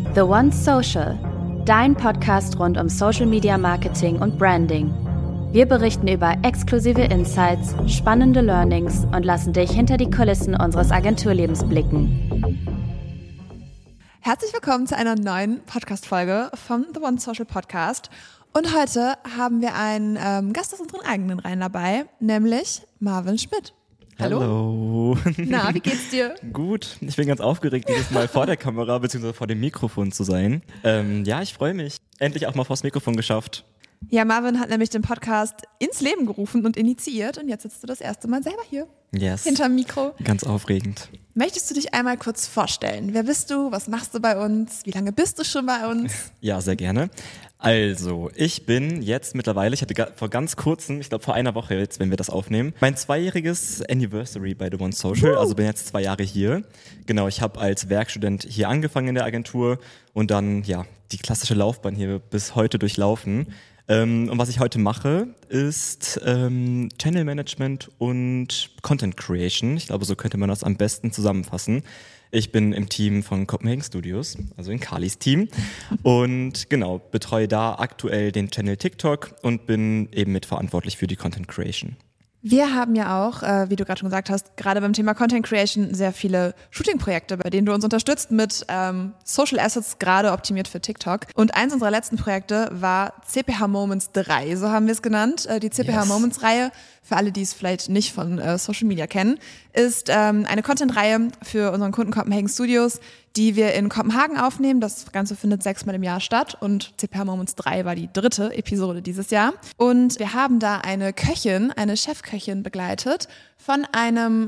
The One Social, dein Podcast rund um Social Media Marketing und Branding. Wir berichten über exklusive Insights, spannende Learnings und lassen dich hinter die Kulissen unseres Agenturlebens blicken. Herzlich willkommen zu einer neuen Podcast-Folge vom The One Social Podcast. Und heute haben wir einen Gast aus unseren eigenen Reihen dabei, nämlich Marvin Schmidt. Hallo. Na, wie geht's dir? Gut, ich bin ganz aufgeregt, dieses Mal vor der Kamera bzw. vor dem Mikrofon zu sein. Ja, ich freue mich. Endlich auch mal vors Mikrofon geschafft. Ja, Marvin hat nämlich den Podcast ins Leben gerufen und initiiert und jetzt sitzt du das erste Mal selber hier. Yes. Hinterm Mikro. Ganz aufregend. Möchtest du dich einmal kurz vorstellen? Wer bist du? Was machst du bei uns? Wie lange bist du schon bei uns? Ja, sehr gerne. Also, ich bin jetzt mittlerweile, ich hatte vor ganz kurzem, ich glaube vor einer Woche jetzt, wenn wir das aufnehmen, mein 2-jähriges Anniversary bei The One Social, also bin jetzt 2 Jahre hier. Genau, ich habe als Werkstudent hier angefangen in der Agentur und dann, ja, die klassische Laufbahn hier bis heute durchlaufen. Und was ich heute mache, ist Channel Management und Content Creation. Ich glaube, so könnte man das am besten zusammenfassen. Ich bin im Team von Copenhagen Studios, also in Carlys Team. Und genau, betreue da aktuell den Channel TikTok und bin eben mitverantwortlich für die Content Creation. Wir haben ja auch, wie du gerade schon gesagt hast, gerade beim Thema Content Creation sehr viele Shooting-Projekte, bei denen du uns unterstützt mit Social Assets, gerade optimiert für TikTok. Und eins unserer letzten Projekte war CPH Moments 3, so haben wir es genannt. Die CPH Moments Reihe, für alle, die es vielleicht nicht von Social Media kennen, ist eine Content-Reihe für unseren Kunden Copenhagen Studios, die wir in Kopenhagen aufnehmen. Das Ganze findet 6-mal im Jahr statt und CPH Moments 3 war die 3. Episode dieses Jahr. Und wir haben da eine Köchin, eine Chefköchin begleitet von einem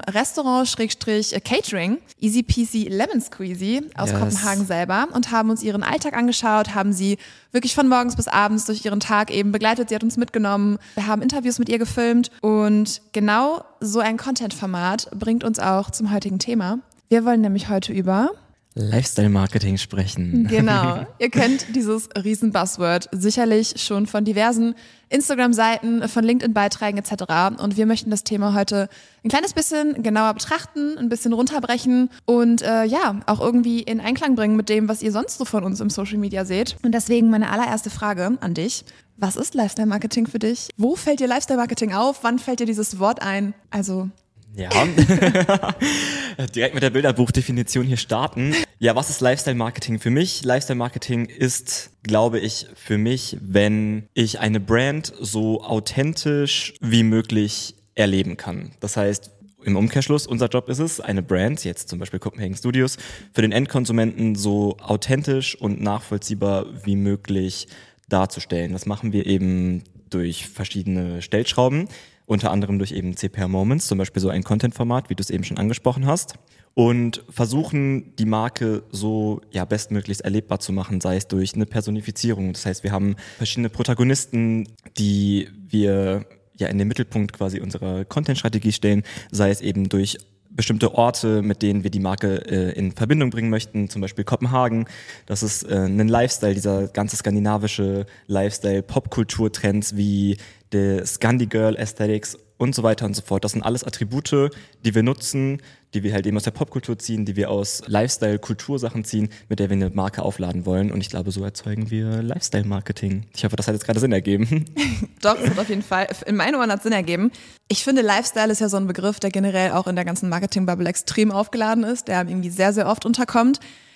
Restaurant-Catering, Easy Peasy Lemon Squeezy aus Kopenhagen selber und haben uns ihren Alltag angeschaut, haben sie wirklich von morgens bis abends durch ihren Tag eben begleitet. Sie hat uns mitgenommen. Wir haben Interviews mit ihr gefilmt und genau so ein Content-Format bringt uns auch zum heutigen Thema. Wir wollen nämlich heute über Lifestyle-Marketing sprechen. Genau. Ihr kennt dieses Riesen-Buzzword sicherlich schon von diversen Instagram-Seiten, von LinkedIn-Beiträgen etc. Und wir möchten das Thema heute ein kleines bisschen genauer betrachten, ein bisschen runterbrechen und auch irgendwie in Einklang bringen mit dem, was ihr sonst so von uns im Social Media seht. Und deswegen meine allererste Frage an dich. Was ist Lifestyle-Marketing für dich? Wo fällt dir Lifestyle-Marketing auf? Wann fällt dir dieses Wort ein? Also ja, direkt mit der Bilderbuchdefinition hier starten. Ja, was ist Lifestyle-Marketing für mich? Lifestyle-Marketing ist, glaube ich, für mich, wenn ich eine Brand so authentisch wie möglich erleben kann. Das heißt, im Umkehrschluss, unser Job ist es, eine Brand, jetzt zum Beispiel Copenhagen Studios, für den Endkonsumenten so authentisch und nachvollziehbar wie möglich darzustellen. Das machen wir eben durch verschiedene Stellschrauben. Unter anderem durch eben CPH Moments, zum Beispiel so ein Content-Format, wie du es eben schon angesprochen hast. Und versuchen, die Marke so bestmöglichst erlebbar zu machen, sei es durch eine Personifizierung. Das heißt, wir haben verschiedene Protagonisten, die wir in den Mittelpunkt quasi unserer Content-Strategie stellen, sei es eben durch bestimmte Orte, mit denen wir die Marke in Verbindung bringen möchten, zum Beispiel Kopenhagen. Das ist ein Lifestyle, dieser ganze skandinavische Lifestyle, Popkulturtrends wie der Scandi-Girl Aesthetics und so weiter und so fort. Das sind alles Attribute, die wir nutzen, die wir halt eben aus der Popkultur ziehen, die wir aus Lifestyle-Kultursachen ziehen, mit der wir eine Marke aufladen wollen. Und ich glaube, so erzeugen wir Lifestyle-Marketing. Ich hoffe, das hat jetzt gerade Sinn ergeben. Doch, das hat auf jeden Fall, in meinen Ohren hat Sinn ergeben. Ich finde, Lifestyle ist ja so ein Begriff, der generell auch in der ganzen Marketing-Bubble extrem aufgeladen ist, der irgendwie sehr, sehr oft unterkommt.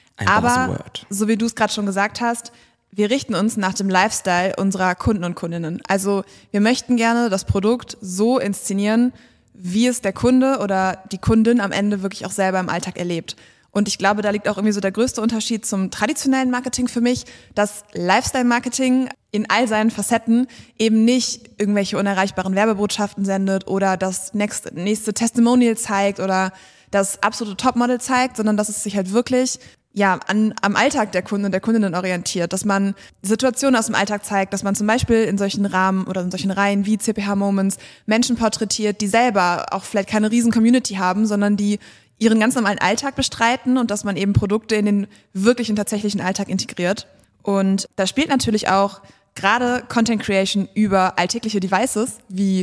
Aber so wie du es gerade schon gesagt hast, wir richten uns nach dem Lifestyle unserer Kunden und Kundinnen. Also wir möchten gerne das Produkt so inszenieren, wie es der Kunde oder die Kundin am Ende wirklich auch selber im Alltag erlebt. Und ich glaube, da liegt auch irgendwie so der größte Unterschied zum traditionellen Marketing für mich, dass Lifestyle-Marketing in all seinen Facetten eben nicht irgendwelche unerreichbaren Werbebotschaften sendet oder das nächste Testimonial zeigt oder das absolute Topmodel zeigt, sondern dass es sich halt wirklich am Alltag der Kunden und der Kundinnen orientiert, dass man Situationen aus dem Alltag zeigt, dass man zum Beispiel in solchen Rahmen oder in solchen Reihen wie CPH Moments Menschen porträtiert, die selber auch vielleicht keine riesen Community haben, sondern die ihren ganz normalen Alltag bestreiten und dass man eben Produkte in den wirklichen, tatsächlichen Alltag integriert. Und da spielt natürlich auch gerade Content Creation über alltägliche Devices wie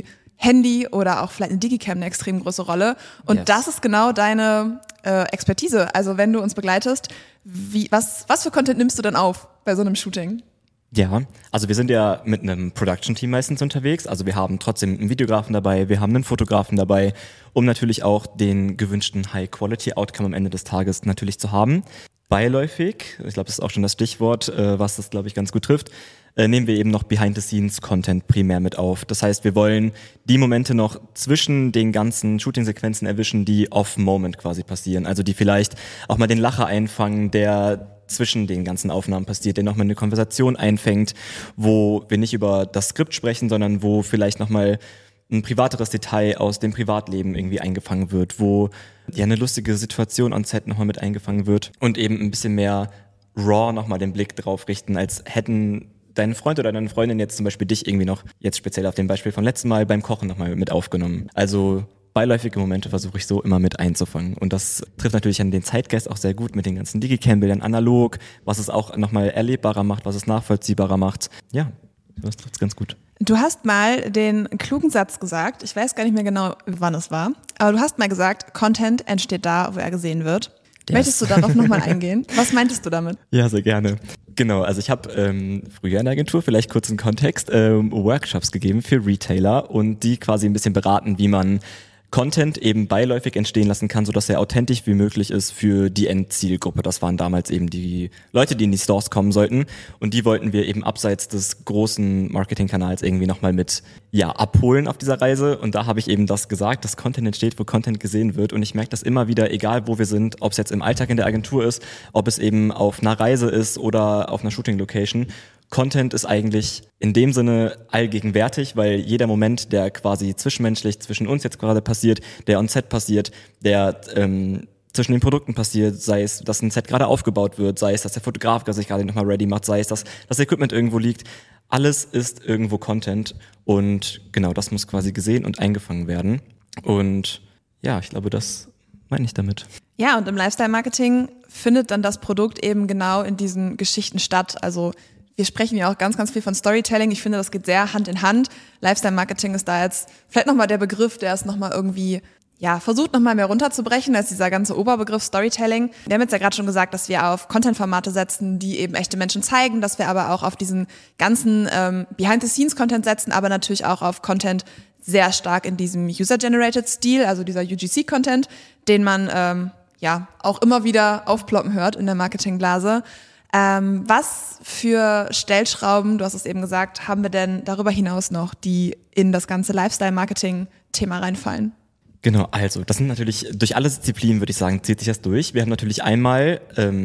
Handy oder auch vielleicht eine Digicam eine extrem große Rolle. Und das ist genau deine Expertise. Also wenn du uns begleitest, was für Content nimmst du dann auf bei so einem Shooting? Ja, also wir sind ja mit einem Production-Team meistens unterwegs. Also wir haben trotzdem einen Videografen dabei, wir haben einen Fotografen dabei, um natürlich auch den gewünschten High-Quality-Outcome am Ende des Tages natürlich zu haben. Beiläufig, ich glaube, das ist auch schon das Stichwort, was das, glaube ich, ganz gut trifft, nehmen wir eben noch Behind-the-Scenes-Content primär mit auf. Das heißt, wir wollen die Momente noch zwischen den ganzen Shooting-Sequenzen erwischen, die off-Moment quasi passieren. Also die vielleicht auch mal den Lacher einfangen, der zwischen den ganzen Aufnahmen passiert, der nochmal eine Konversation einfängt, wo wir nicht über das Skript sprechen, sondern wo vielleicht nochmal ein privateres Detail aus dem Privatleben irgendwie eingefangen wird, wo ja eine lustige Situation on Set nochmal mit eingefangen wird und eben ein bisschen mehr raw nochmal den Blick drauf richten, als hätten dein Freund oder deine Freundin jetzt zum Beispiel dich irgendwie noch, jetzt speziell auf dem Beispiel von letztem Mal, beim Kochen nochmal mit aufgenommen. Also beiläufige Momente versuche ich so immer mit einzufangen. Und das trifft natürlich an den Zeitgeist auch sehr gut mit den ganzen Digicam-Bildern analog, was es auch nochmal erlebbarer macht, was es nachvollziehbarer macht. Ja, das trifft es ganz gut. Du hast mal den klugen Satz gesagt, ich weiß gar nicht mehr genau, wann es war, aber du hast mal gesagt, Content entsteht da, wo er gesehen wird. Yes. Möchtest du darauf nochmal eingehen? Was meintest du damit? Ja, sehr gerne. Genau, also ich habe früher in der Agentur, vielleicht kurz einen Kontext, Workshops gegeben für Retailer und die quasi ein bisschen beraten, wie man Content eben beiläufig entstehen lassen kann, sodass er authentisch wie möglich ist für die Endzielgruppe. Das waren damals eben die Leute, die in die Stores kommen sollten. Und die wollten wir eben abseits des großen Marketingkanals irgendwie nochmal mit abholen auf dieser Reise. Und da habe ich eben das gesagt, dass Content entsteht, wo Content gesehen wird. Und ich merke das immer wieder, egal wo wir sind, ob es jetzt im Alltag in der Agentur ist, ob es eben auf einer Reise ist oder auf einer Shooting-Location. Content ist eigentlich in dem Sinne allgegenwärtig, weil jeder Moment, der quasi zwischenmenschlich zwischen uns jetzt gerade passiert, der on Set passiert, der zwischen den Produkten passiert, sei es, dass ein Set gerade aufgebaut wird, sei es, dass der Fotograf sich gerade nochmal ready macht, sei es, dass das Equipment irgendwo liegt, alles ist irgendwo Content und genau das muss quasi gesehen und eingefangen werden. Und ja, ich glaube, das meine ich damit. Ja, und im Lifestyle-Marketing findet dann das Produkt eben genau in diesen Geschichten statt, also wir sprechen ja auch ganz, ganz viel von Storytelling. Ich finde, das geht sehr Hand in Hand. Lifestyle-Marketing ist da jetzt vielleicht nochmal der Begriff, der es nochmal irgendwie, versucht nochmal mehr runterzubrechen als dieser ganze Oberbegriff Storytelling. Wir haben jetzt ja gerade schon gesagt, dass wir auf Content-Formate setzen, die eben echte Menschen zeigen, dass wir aber auch auf diesen ganzen Behind-the-Scenes-Content setzen, aber natürlich auch auf Content sehr stark in diesem User-Generated-Stil, also dieser UGC-Content, den man auch immer wieder aufploppen hört in der Marketingblase. Was für Stellschrauben, du hast es eben gesagt, haben wir denn darüber hinaus noch, die in das ganze Lifestyle-Marketing-Thema reinfallen? Genau, also das sind natürlich durch alle Disziplinen, würde ich sagen, zieht sich das durch. Wir haben natürlich einmal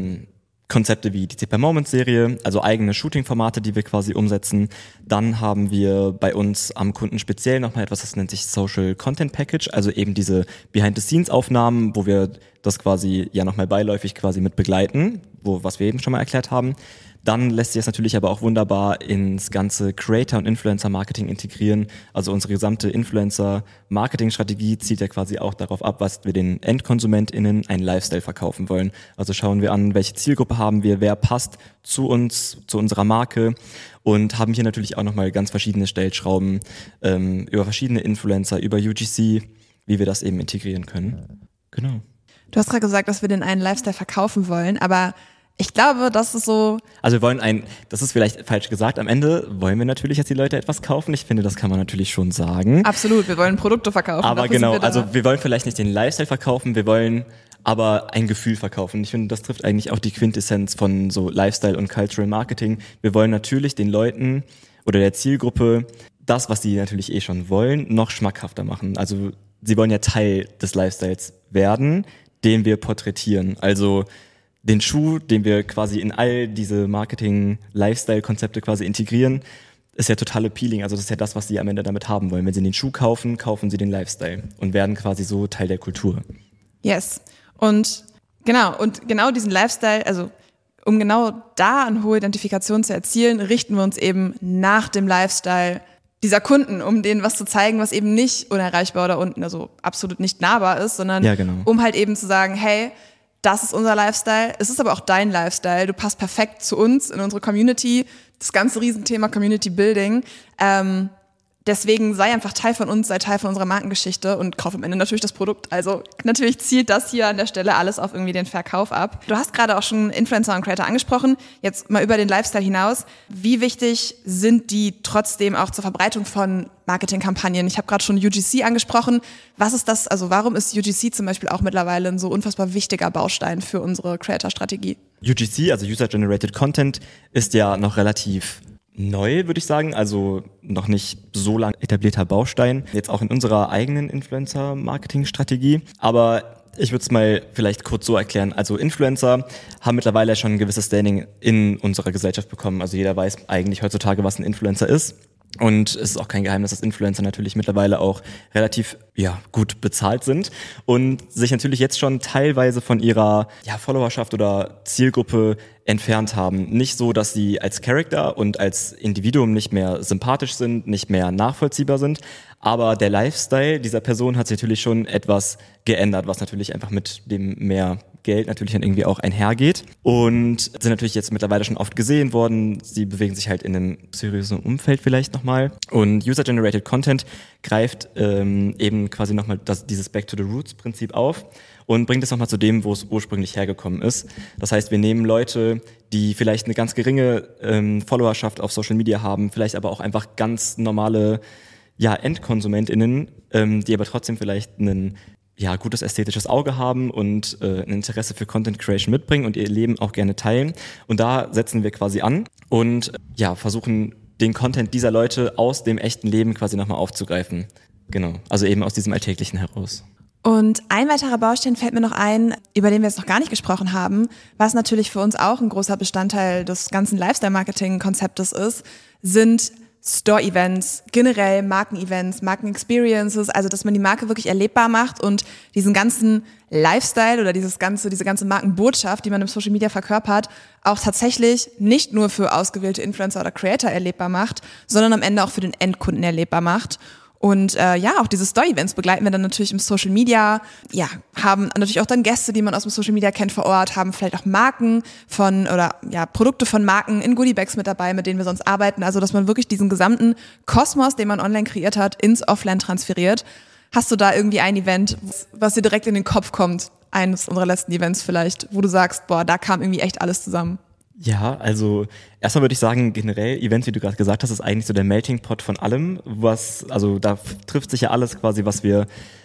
Konzepte wie die CP-Moments-Serie, also eigene Shooting-Formate, die wir quasi umsetzen. Dann haben wir bei uns am Kunden speziell nochmal etwas, das nennt sich Social Content Package, also eben diese Behind-the-Scenes-Aufnahmen, wo wir das quasi nochmal beiläufig quasi mit begleiten, was wir eben schon mal erklärt haben. Dann lässt sich das natürlich aber auch wunderbar ins ganze Creator- und Influencer-Marketing integrieren. Also unsere gesamte Influencer-Marketing-Strategie zielt ja quasi auch darauf ab, was wir den EndkonsumentInnen einen Lifestyle verkaufen wollen. Also schauen wir an, welche Zielgruppe haben wir, wer passt zu uns, zu unserer Marke und haben hier natürlich auch nochmal ganz verschiedene Stellschrauben über verschiedene Influencer, über UGC, wie wir das eben integrieren können. Genau. Du hast gerade gesagt, dass wir den einen Lifestyle verkaufen wollen, aber ich glaube, das ist so... Also wir wollen das ist vielleicht falsch gesagt, am Ende wollen wir natürlich, dass die Leute etwas kaufen. Ich finde, das kann man natürlich schon sagen. Absolut, wir wollen Produkte verkaufen. Aber genau, wir wollen vielleicht nicht den Lifestyle verkaufen, wir wollen aber ein Gefühl verkaufen. Ich finde, das trifft eigentlich auch die Quintessenz von so Lifestyle und Cultural Marketing. Wir wollen natürlich den Leuten oder der Zielgruppe das, was sie natürlich schon wollen, noch schmackhafter machen. Also sie wollen ja Teil des Lifestyles werden, den wir porträtieren. Also den Schuh, den wir quasi in all diese Marketing-Lifestyle-Konzepte quasi integrieren, ist ja total appealing. Also das ist ja das, was sie am Ende damit haben wollen. Wenn sie den Schuh kaufen, kaufen sie den Lifestyle und werden quasi so Teil der Kultur. Yes. Und genau diesen Lifestyle, also um genau da eine hohe Identifikation zu erzielen, richten wir uns eben nach dem Lifestyle dieser Kunden, um denen was zu zeigen, was eben nicht unerreichbar oder unten, also absolut nicht nahbar ist, sondern um halt eben zu sagen, hey, das ist unser Lifestyle, es ist aber auch dein Lifestyle, du passt perfekt zu uns, in unsere Community, das ganze Riesenthema Community Building, Deswegen sei einfach Teil von uns, sei Teil von unserer Markengeschichte und kauf am Ende natürlich das Produkt. Also natürlich zielt das hier an der Stelle alles auf irgendwie den Verkauf ab. Du hast gerade auch schon Influencer und Creator angesprochen. Jetzt mal über den Lifestyle hinaus. Wie wichtig sind die trotzdem auch zur Verbreitung von Marketingkampagnen? Ich habe gerade schon UGC angesprochen. Was ist das? Also warum ist UGC zum Beispiel auch mittlerweile ein so unfassbar wichtiger Baustein für unsere Creator-Strategie? UGC, also User-Generated Content, ist ja noch relativ neu, würde ich sagen, also noch nicht so lang etablierter Baustein, jetzt auch in unserer eigenen Influencer-Marketing-Strategie, aber ich würde es mal vielleicht kurz so erklären. Also Influencer haben mittlerweile schon ein gewisses Standing in unserer Gesellschaft bekommen, also jeder weiß eigentlich heutzutage, was ein Influencer ist. Und es ist auch kein Geheimnis, dass Influencer natürlich mittlerweile auch relativ gut bezahlt sind und sich natürlich jetzt schon teilweise von ihrer Followerschaft oder Zielgruppe entfernt haben. Nicht so, dass sie als Charakter und als Individuum nicht mehr sympathisch sind, nicht mehr nachvollziehbar sind, aber der Lifestyle dieser Person hat sich natürlich schon etwas geändert, was natürlich einfach mit dem mehr Geld natürlich dann irgendwie auch einhergeht und sind natürlich jetzt mittlerweile schon oft gesehen worden. Sie bewegen sich halt in einem seriösen Umfeld vielleicht nochmal und User-Generated Content greift eben quasi nochmal dieses Back-to-the-Roots-Prinzip auf und bringt es nochmal zu dem, wo es ursprünglich hergekommen ist. Das heißt, wir nehmen Leute, die vielleicht eine ganz geringe Followerschaft auf Social Media haben, vielleicht aber auch einfach ganz normale EndkonsumentInnen, die aber trotzdem vielleicht einen gutes ästhetisches Auge haben und ein Interesse für Content Creation mitbringen und ihr Leben auch gerne teilen. Und da setzen wir quasi an und versuchen den Content dieser Leute aus dem echten Leben quasi nochmal aufzugreifen. Genau, also eben aus diesem Alltäglichen heraus. Und ein weiterer Baustein fällt mir noch ein, über den wir jetzt noch gar nicht gesprochen haben, was natürlich für uns auch ein großer Bestandteil des ganzen Lifestyle-Marketing-Konzeptes ist, sind Store-Events, generell Marken-Events, Marken-Experiences, also dass man die Marke wirklich erlebbar macht und diesen ganzen Lifestyle oder diese ganze Markenbotschaft, die man im Social Media verkörpert, auch tatsächlich nicht nur für ausgewählte Influencer oder Creator erlebbar macht, sondern am Ende auch für den Endkunden erlebbar macht. Und auch diese Story-Events begleiten wir dann natürlich im Social Media, haben natürlich auch dann Gäste, die man aus dem Social Media kennt vor Ort, haben vielleicht auch Marken Produkte von Marken in Goodiebags mit dabei, mit denen wir sonst arbeiten, also dass man wirklich diesen gesamten Kosmos, den man online kreiert hat, ins Offline transferiert. Hast du da irgendwie ein Event, was dir direkt in den Kopf kommt, eines unserer letzten Events vielleicht, wo du sagst, da kam irgendwie echt alles zusammen? Ja, also erstmal würde ich sagen, generell Events, wie du gerade gesagt hast, ist eigentlich so der Melting Pot von allem, also da trifft sich ja alles quasi, was wir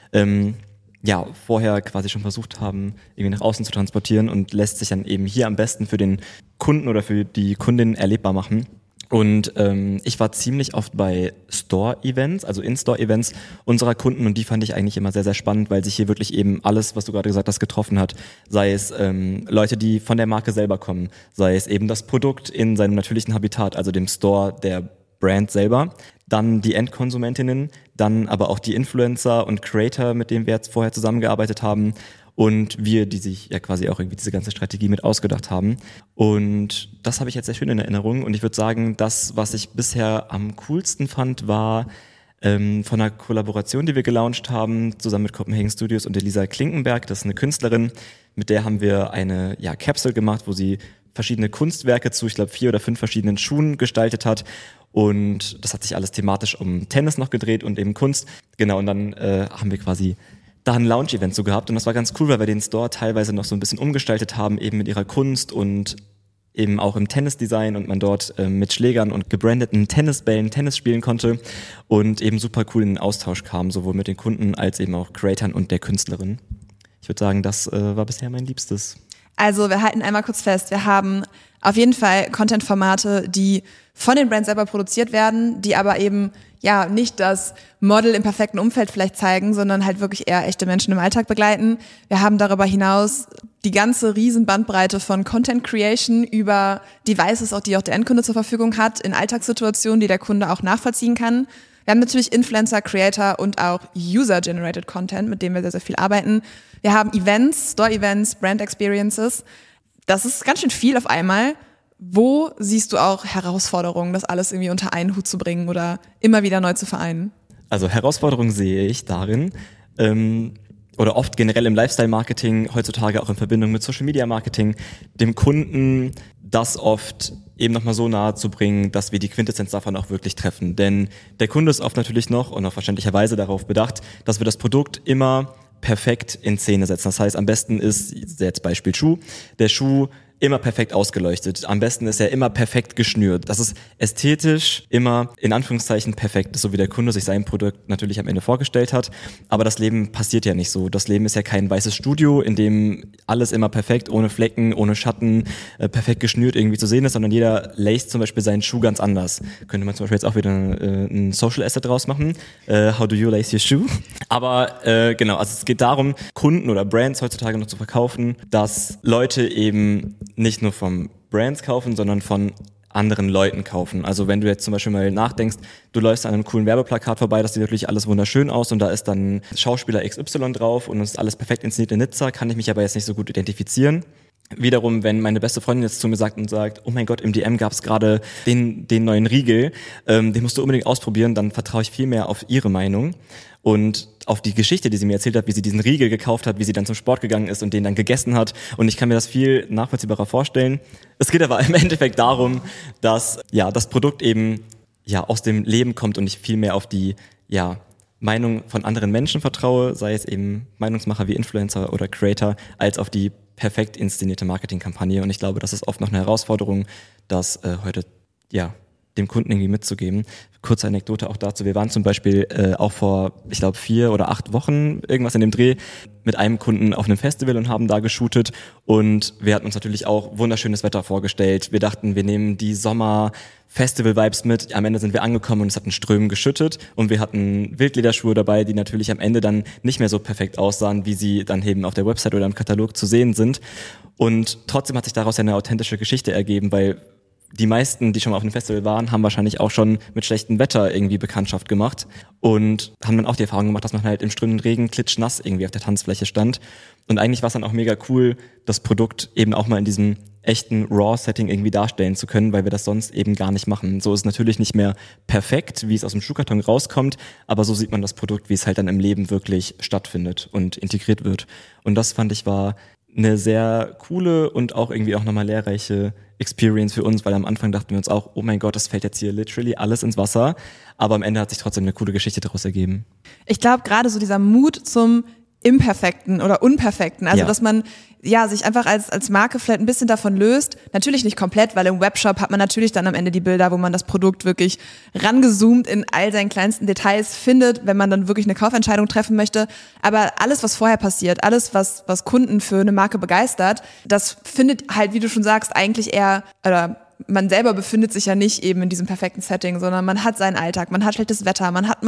vorher quasi schon versucht haben, irgendwie nach außen zu transportieren und lässt sich dann eben hier am besten für den Kunden oder für die Kundin erlebbar machen. Und ich war ziemlich oft bei Store-Events, also In-Store-Events unserer Kunden und die fand ich eigentlich immer sehr, sehr spannend, weil sich hier wirklich eben alles, was du gerade gesagt hast, getroffen hat. Sei es Leute, die von der Marke selber kommen, sei es eben das Produkt in seinem natürlichen Habitat, also dem Store der Brand selber, dann die Endkonsumentinnen, dann aber auch die Influencer und Creator, mit denen wir jetzt vorher zusammengearbeitet haben und wir, die sich quasi auch irgendwie diese ganze Strategie mit ausgedacht haben. Und das habe ich jetzt sehr schön in Erinnerung und ich würde sagen, das, was ich bisher am coolsten fand, war von einer Kollaboration, die wir gelauncht haben, zusammen mit Copenhagen Studios und Elisa Klinkenberg, das ist eine Künstlerin, mit der haben wir eine Capsule gemacht, wo sie verschiedene Kunstwerke zu, ich glaube 4 oder 5 verschiedenen Schuhen gestaltet hat. Und das hat sich alles thematisch um Tennis noch gedreht und eben Kunst. Genau, und dann haben wir quasi da ein Launch-Event so gehabt und das war ganz cool, weil wir den Store teilweise noch so ein bisschen umgestaltet haben, eben mit ihrer Kunst und eben auch im Tennisdesign und man dort mit Schlägern und gebrandeten Tennisbällen Tennis spielen konnte und eben super cool in den Austausch kam, sowohl mit den Kunden als eben auch Creatoren und der Künstlerin. Ich würde sagen, das war bisher mein Liebstes. Also wir halten einmal kurz fest, wir haben auf jeden Fall Content-Formate, die von den Brands selber produziert werden, die aber eben nicht das Model im perfekten Umfeld vielleicht zeigen, sondern halt wirklich eher echte Menschen im Alltag begleiten. Wir haben darüber hinaus die ganze riesen Bandbreite von Content Creation über Devices, die auch der Endkunde zur Verfügung hat, in Alltagssituationen, die der Kunde auch nachvollziehen kann. Wir haben natürlich Influencer, Creator und auch User-Generated Content, mit dem wir sehr, sehr viel arbeiten. Wir haben Events, Store-Events, Brand-Experiences. Das ist ganz schön viel auf einmal. Wo siehst du auch Herausforderungen, das alles irgendwie unter einen Hut zu bringen oder immer wieder neu zu vereinen? Also Herausforderungen sehe ich darin, oder oft generell im Lifestyle-Marketing, heutzutage auch in Verbindung mit Social-Media-Marketing, dem Kunden das oft eben nochmal so nahe zu bringen, dass wir die Quintessenz davon auch wirklich treffen. Denn der Kunde ist oft natürlich noch und auch verständlicherweise darauf bedacht, dass wir das Produkt immer perfekt in Szene setzen. Das heißt, am besten ist, jetzt Beispiel Schuh, der Schuh immer perfekt ausgeleuchtet. Am besten ist er immer perfekt geschnürt. Das ist ästhetisch immer in Anführungszeichen perfekt, so wie der Kunde sich sein Produkt natürlich am Ende vorgestellt hat. Aber das Leben passiert ja nicht so. Das Leben ist ja kein weißes Studio, in dem alles immer perfekt, ohne Flecken, ohne Schatten, perfekt geschnürt irgendwie zu sehen ist, sondern jeder laced zum Beispiel seinen Schuh ganz anders. Könnte man zum Beispiel jetzt auch wieder ein Social Asset draus machen. How do you lace your shoe? Aber genau, also es geht darum, Kunden oder Brands heutzutage noch zu verkaufen, dass Leute eben nicht nur vom Brands kaufen, sondern von anderen Leuten kaufen. Also wenn du jetzt zum Beispiel mal nachdenkst, du läufst an einem coolen Werbeplakat vorbei, das sieht natürlich alles wunderschön aus und da ist dann Schauspieler XY drauf und es ist alles perfekt inszeniert in Nizza, kann ich mich aber jetzt nicht so gut identifizieren. Wiederum, wenn meine beste Freundin jetzt zu mir sagt, oh mein Gott, im DM gab es gerade den neuen Riegel, den musst du unbedingt ausprobieren, dann vertraue ich viel mehr auf ihre Meinung und auf die Geschichte, die sie mir erzählt hat, wie sie diesen Riegel gekauft hat, wie sie dann zum Sport gegangen ist und den dann gegessen hat. Und ich kann mir das viel nachvollziehbarer vorstellen. Es geht aber im Endeffekt darum, dass das Produkt eben aus dem Leben kommt und ich viel mehr auf die Meinung von anderen Menschen vertraue, sei es eben Meinungsmacher wie Influencer oder Creator, als auf die perfekt inszenierte Marketingkampagne. Und ich glaube, das ist oft noch eine Herausforderung, das heute dem Kunden irgendwie mitzugeben. Kurze Anekdote auch dazu. Wir waren zum Beispiel auch vor, ich glaube 4 oder 8 Wochen, irgendwas in dem Dreh, mit einem Kunden auf einem Festival und haben da geshootet. Und wir hatten uns natürlich auch wunderschönes Wetter vorgestellt. Wir dachten, wir nehmen die Sommer-Festival-Vibes mit. Am Ende sind wir angekommen und es hat in Strömen geschüttet. Und wir hatten Wildlederschuhe dabei, die natürlich am Ende dann nicht mehr so perfekt aussahen, wie sie dann eben auf der Website oder im Katalog zu sehen sind. Und trotzdem hat sich daraus eine authentische Geschichte ergeben, weil die meisten, die schon mal auf einem Festival waren, haben wahrscheinlich auch schon mit schlechtem Wetter irgendwie Bekanntschaft gemacht und haben dann auch die Erfahrung gemacht, dass man halt im strömenden Regen klitschnass irgendwie auf der Tanzfläche stand. Und eigentlich war es dann auch mega cool, das Produkt eben auch mal in diesem echten Raw-Setting irgendwie darstellen zu können, weil wir das sonst eben gar nicht machen. So ist es natürlich nicht mehr perfekt, wie es aus dem Schuhkarton rauskommt, aber so sieht man das Produkt, wie es halt dann im Leben wirklich stattfindet und integriert wird. Und das fand ich war eine sehr coole und auch irgendwie auch nochmal lehrreiche Experience für uns, weil am Anfang dachten wir uns auch, oh mein Gott, das fällt jetzt hier literally alles ins Wasser, aber am Ende hat sich trotzdem eine coole Geschichte daraus ergeben. Ich glaube, gerade so dieser Mut zum Imperfekten oder Unperfekten, also dass man sich einfach als Marke vielleicht ein bisschen davon löst, natürlich nicht komplett, weil im Webshop hat man natürlich dann am Ende die Bilder, wo man das Produkt wirklich rangezoomt in all seinen kleinsten Details findet, wenn man dann wirklich eine Kaufentscheidung treffen möchte, aber alles, was vorher passiert, alles, was Kunden für eine Marke begeistert, das findet halt, wie du schon sagst, eigentlich eher, oder man selber befindet sich ja nicht eben in diesem perfekten Setting, sondern man hat seinen Alltag, man hat schlechtes Wetter,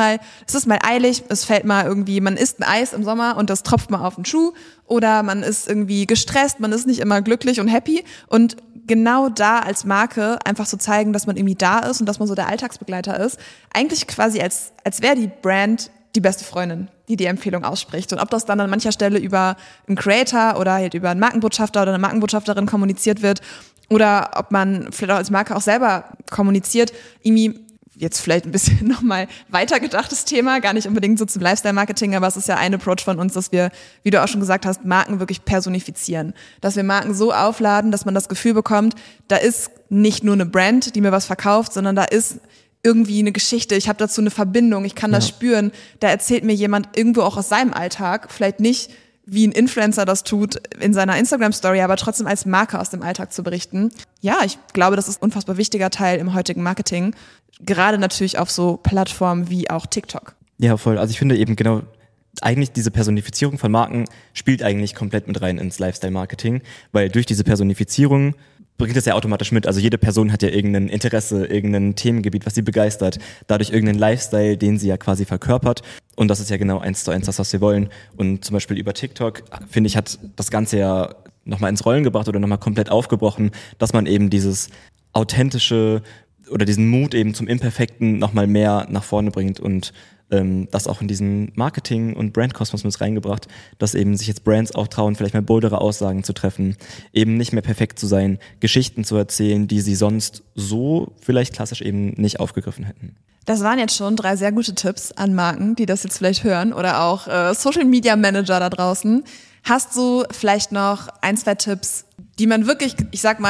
es ist mal eilig, es fällt mal irgendwie, man isst ein Eis im Sommer und das tropft mal auf den Schuh oder man ist irgendwie gestresst, man ist nicht immer glücklich und happy und genau da als Marke einfach so zeigen, dass man irgendwie da ist und dass man so der Alltagsbegleiter ist, eigentlich quasi als wäre die Brand die beste Freundin, die Empfehlung ausspricht. Und ob das dann an mancher Stelle über einen Creator oder halt über einen Markenbotschafter oder eine Markenbotschafterin kommuniziert wird oder ob man vielleicht auch als Marke auch selber kommuniziert, irgendwie jetzt vielleicht ein bisschen nochmal weitergedachtes Thema, gar nicht unbedingt so zum Lifestyle-Marketing, aber es ist ja ein Approach von uns, dass wir, wie du auch schon gesagt hast, Marken wirklich personifizieren. Dass wir Marken so aufladen, dass man das Gefühl bekommt, da ist nicht nur eine Brand, die mir was verkauft, sondern da ist irgendwie eine Geschichte, ich habe dazu eine Verbindung, ich kann das spüren, da erzählt mir jemand irgendwo auch aus seinem Alltag, vielleicht nicht wie ein Influencer das tut in seiner Instagram-Story, aber trotzdem als Marke aus dem Alltag zu berichten. Ja, ich glaube, das ist ein unfassbar wichtiger Teil im heutigen Marketing, gerade natürlich auf so Plattformen wie auch TikTok. Ja, voll. Also ich finde eben genau, eigentlich diese Personifizierung von Marken spielt eigentlich komplett mit rein ins Lifestyle-Marketing, weil durch diese Personifizierung bringt es ja automatisch mit. Also jede Person hat ja irgendein Interesse, irgendein Themengebiet, was sie begeistert. Dadurch irgendeinen Lifestyle, den sie ja quasi verkörpert. Und das ist ja genau 1:1 das, was wir wollen. Und zum Beispiel über TikTok, finde ich, hat das Ganze ja nochmal ins Rollen gebracht oder nochmal komplett aufgebrochen, dass man eben dieses authentische oder diesen Mut eben zum Imperfekten nochmal mehr nach vorne bringt und das auch in diesen Marketing- und Brandkosmos mit reingebracht, dass eben sich jetzt Brands auch trauen, vielleicht mal boldere Aussagen zu treffen, eben nicht mehr perfekt zu sein, Geschichten zu erzählen, die sie sonst so vielleicht klassisch eben nicht aufgegriffen hätten. Das waren jetzt schon 3 sehr gute Tipps an Marken, die das jetzt vielleicht hören oder auch Social Media Manager da draußen. Hast du vielleicht noch 1, 2 Tipps, die man wirklich, ich sag mal,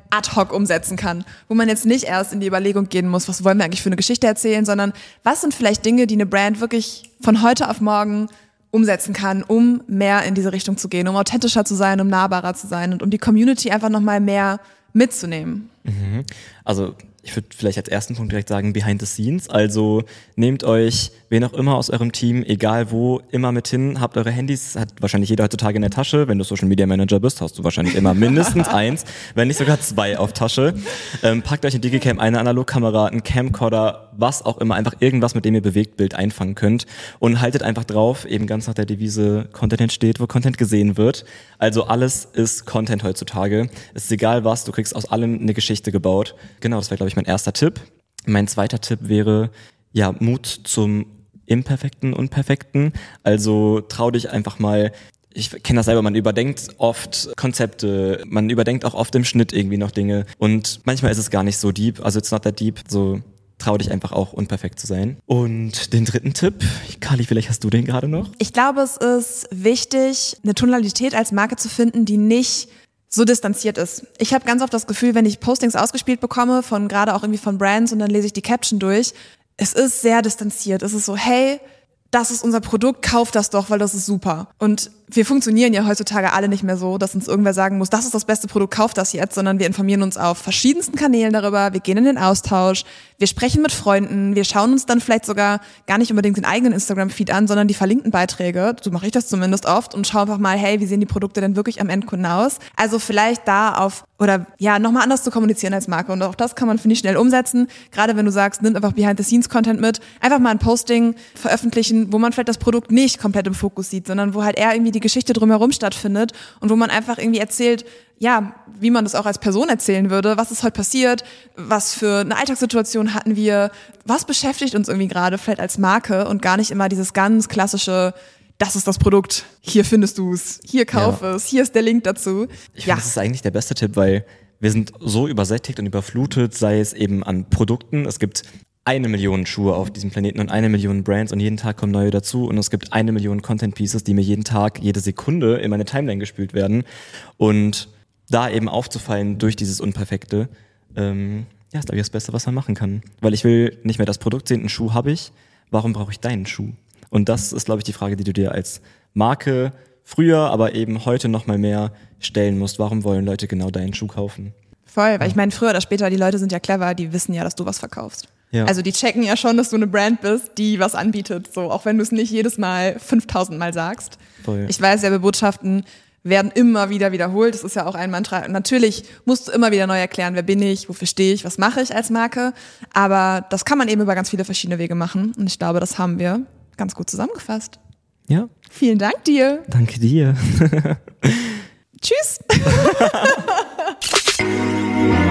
ad hoc umsetzen kann, wo man jetzt nicht erst in die Überlegung gehen muss, was wollen wir eigentlich für eine Geschichte erzählen, sondern was sind vielleicht Dinge, die eine Brand wirklich von heute auf morgen umsetzen kann, um mehr in diese Richtung zu gehen, um authentischer zu sein, um nahbarer zu sein und um die Community einfach nochmal mehr mitzunehmen. Also ich würde vielleicht als ersten Punkt direkt sagen, behind the scenes. Also nehmt euch wen auch immer aus eurem Team, egal wo, immer mit hin, habt eure Handys, hat wahrscheinlich jeder heutzutage in der Tasche. Wenn du Social Media Manager bist, hast du wahrscheinlich immer mindestens eins, wenn nicht sogar 2 auf Tasche. Packt euch eine Digicam, eine Analogkamera, einen Camcorder, was auch immer, einfach irgendwas, mit dem ihr Bewegtbild einfangen könnt und haltet einfach drauf, eben ganz nach der Devise, Content entsteht, wo Content gesehen wird. Also alles ist Content heutzutage. Es ist egal was, du kriegst aus allem eine Geschichte gebaut. Genau, das wäre, glaube ich, mein erster Tipp. Mein zweiter Tipp wäre, ja, Mut zum Imperfekten und Perfekten. Also trau dich einfach mal. Ich kenne das selber, man überdenkt oft Konzepte, man überdenkt auch oft im Schnitt irgendwie noch Dinge und manchmal ist es gar nicht so deep, also it's not that deep, so trau dich einfach auch unperfekt zu sein. Und den dritten Tipp, Kali, vielleicht hast du den gerade noch? Ich glaube, es ist wichtig, eine Tonalität als Marke zu finden, die nicht so distanziert ist. Ich habe ganz oft das Gefühl, wenn ich Postings ausgespielt bekomme, von gerade auch irgendwie von Brands und dann lese ich die Caption durch, es ist sehr distanziert. Es ist so, hey, das ist unser Produkt, kauf das doch, weil das ist super. Und wir funktionieren ja heutzutage alle nicht mehr so, dass uns irgendwer sagen muss, das ist das beste Produkt, kauf das jetzt, sondern wir informieren uns auf verschiedensten Kanälen darüber, wir gehen in den Austausch, wir sprechen mit Freunden, wir schauen uns dann vielleicht sogar gar nicht unbedingt den eigenen Instagram-Feed an, sondern die verlinkten Beiträge, so mache ich das zumindest oft und schaue einfach mal, hey, wie sehen die Produkte denn wirklich am Endkunden aus? Also vielleicht da auf, oder ja, nochmal anders zu kommunizieren als Marke und auch das kann man, finde ich, schnell umsetzen, gerade wenn du sagst, nimm einfach Behind-the-Scenes-Content mit, einfach mal ein Posting veröffentlichen, wo man vielleicht das Produkt nicht komplett im Fokus sieht, sondern wo halt eher irgendwie die Geschichte drumherum stattfindet und wo man einfach irgendwie erzählt, ja, wie man das auch als Person erzählen würde, was ist heute passiert, was für eine Alltagssituation hatten wir, was beschäftigt uns irgendwie gerade vielleicht als Marke und gar nicht immer dieses ganz klassische, das ist das Produkt, hier findest du es, hier kauf es, hier ist der Link dazu. Ich finde, das ist eigentlich der beste Tipp, weil wir sind so übersättigt und überflutet, sei es eben an Produkten, es gibt 1 Million Schuhe auf diesem Planeten und 1 Million Brands und jeden Tag kommen neue dazu und es gibt 1 Million Content Pieces, die mir jeden Tag, jede Sekunde in meine Timeline gespült werden und da eben aufzufallen durch dieses Unperfekte, ist glaube ich das Beste, was man machen kann. Weil ich will nicht mehr das Produkt sehen, einen Schuh habe ich, warum brauche ich deinen Schuh? Und das ist, glaube ich, die Frage, die du dir als Marke früher, aber eben heute noch mal mehr stellen musst. Warum wollen Leute genau deinen Schuh kaufen? Voll, weil ich meine, früher oder später, die Leute sind ja clever, die wissen ja, dass du was verkaufst. Ja. Also die checken ja schon, dass du eine Brand bist, die was anbietet, so auch wenn du es nicht jedes Mal 5000 Mal sagst. Voll. Ich weiß ja, Botschaften werden immer wieder wiederholt. Das ist ja auch ein Mantra. Natürlich musst du immer wieder neu erklären, wer bin ich, wofür stehe ich, was mache ich als Marke. Aber das kann man eben über ganz viele verschiedene Wege machen. Und ich glaube, das haben wir ganz gut zusammengefasst. Ja. Vielen Dank dir. Danke dir. Tschüss.